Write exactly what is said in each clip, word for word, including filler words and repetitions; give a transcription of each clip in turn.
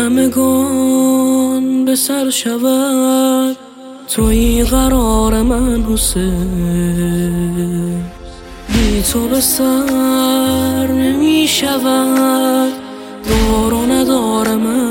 همگان به سر شود تویی قرار من حسین، بی تو به سر نمی شود دار و ندار من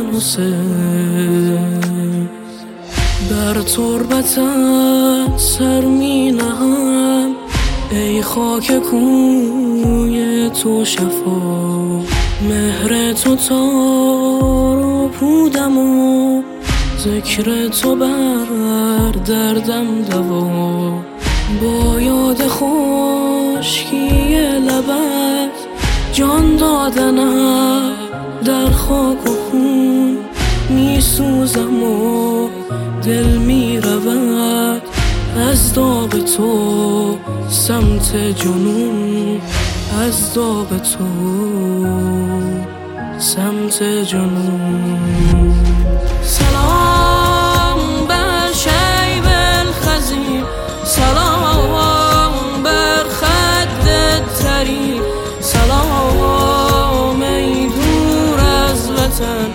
حسین. در تربتت سر می نهم ای خاک کوی تو شفا، مهر تو تار و پودم و ذکر تو بر دردم دوا. با یاد خشکی لبت جان دادنم در خاک و خون می سوزم و دل می رود از داغ تو سمت جنون، از داغ تو سمت جنون. سلام بر شیب الخزی، سلام بر خد تری، سلام ای دور از وطن،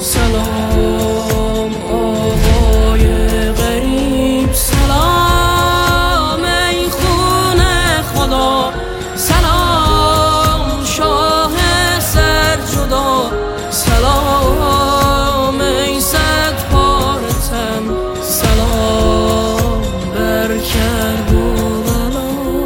سلام آقای غریب، سلام ای خون خدا، سلام شاه سر جدا، سلام ای صد پاره تن، سلام بر کرب و بلا.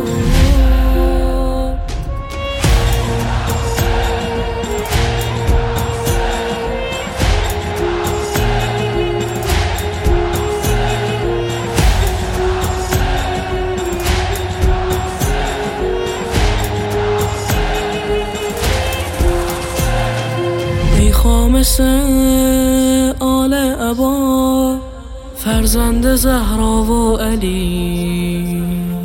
ای خامس آل عبا، فرزند زهرا و علی،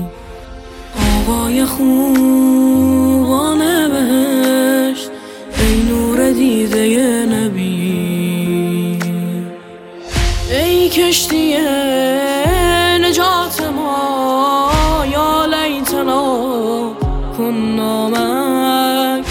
آقای خوبان بهشت، ای نور دیده نبی، ای کشتی نجات ما، یا لیتنا کنا معک،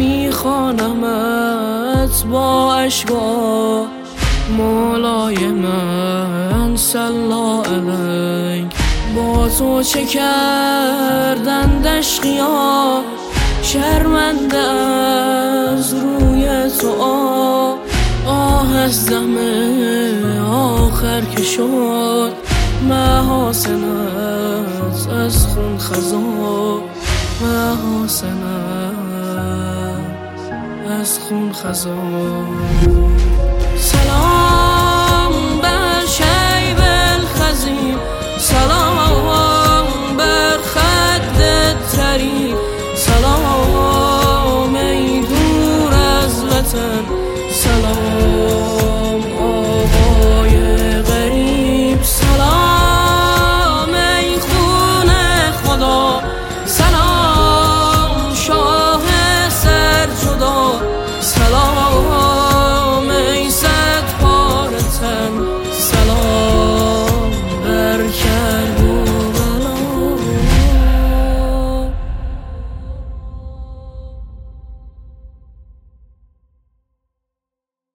میخوانمت با اشکا مولای من صلا علیک. با تو چه کردن دشقیا، شرمنده از روی تو آه، آه از دم آخر که شد محاسنت از خون خزا، محاسنت از خون خزا. سلام